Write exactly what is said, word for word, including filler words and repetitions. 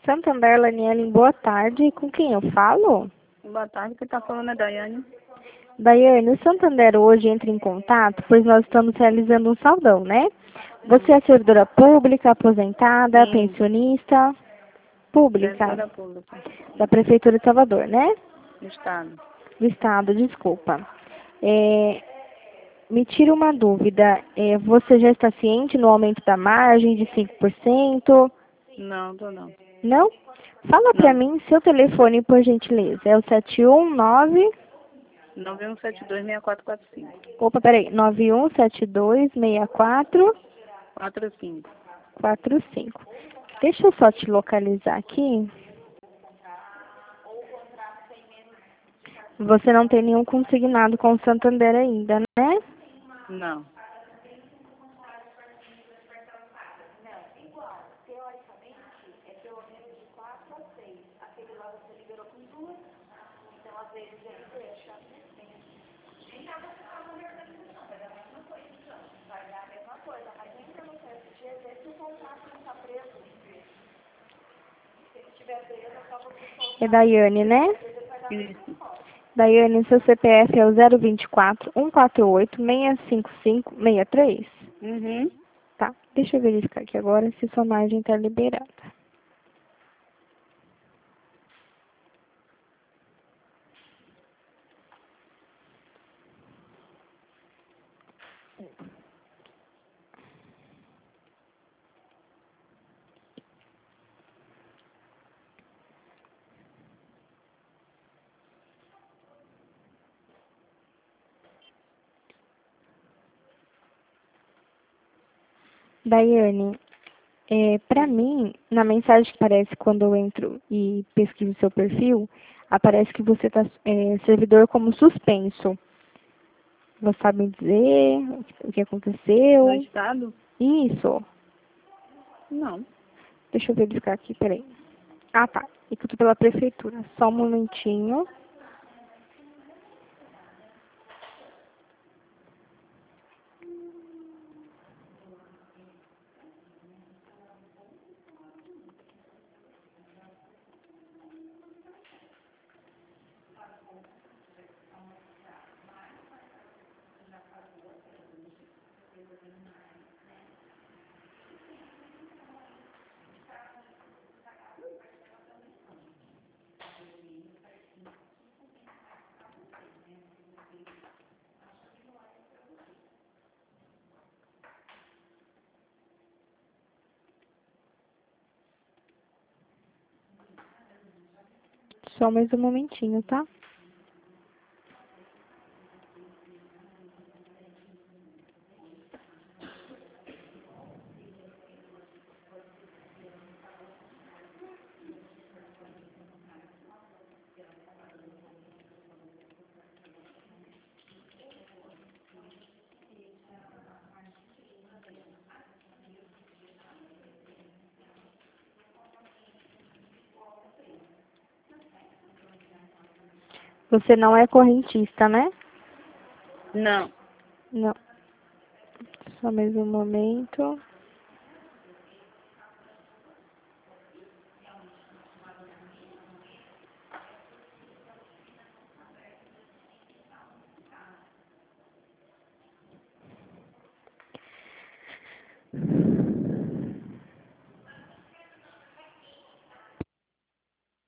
Santander, Laniele, boa tarde. Com quem eu falo? Boa tarde, quem está falando é Daiane. Daiane, o Santander hoje entra em contato, pois nós estamos realizando um saldão, né? Você é servidora pública, aposentada, Sim. pensionista? Pública. Servidora pública. Da Prefeitura de Salvador, né? Do Estado. Do Estado, desculpa. É, me tira uma dúvida. É, você já está ciente no aumento da margem de cinco por cento? Não, tô não. Não? Fala pra Não. mim seu telefone, por gentileza. É o sete um nove... nove um sete dois, seis quatro quatro cinco. Opa, peraí. nove um sete dois seis quatro quatro cinco. quatro cinco. Deixa eu só te localizar aqui. Você não tem nenhum consignado com o Santander ainda, né? Não. É Daiane, né? Isso. Daiane, seu C P F é o zero dois quatro, um quatro oito, seis cinco cinco, seis três? Uhum. Tá, deixa eu verificar aqui agora se sua margem está liberada. Daiane, é, para mim, na mensagem que aparece quando eu entro e pesquiso seu perfil, aparece que você está é, servidor como suspenso. Você sabe me dizer o que aconteceu? No Estado? Isso. Não. Deixa eu verificar aqui, peraí. Ah, tá. É que eu tô pela prefeitura. Só um momentinho. Só mais um momentinho, tá? Você não é correntista, né? Não. Não. Só mais um momento.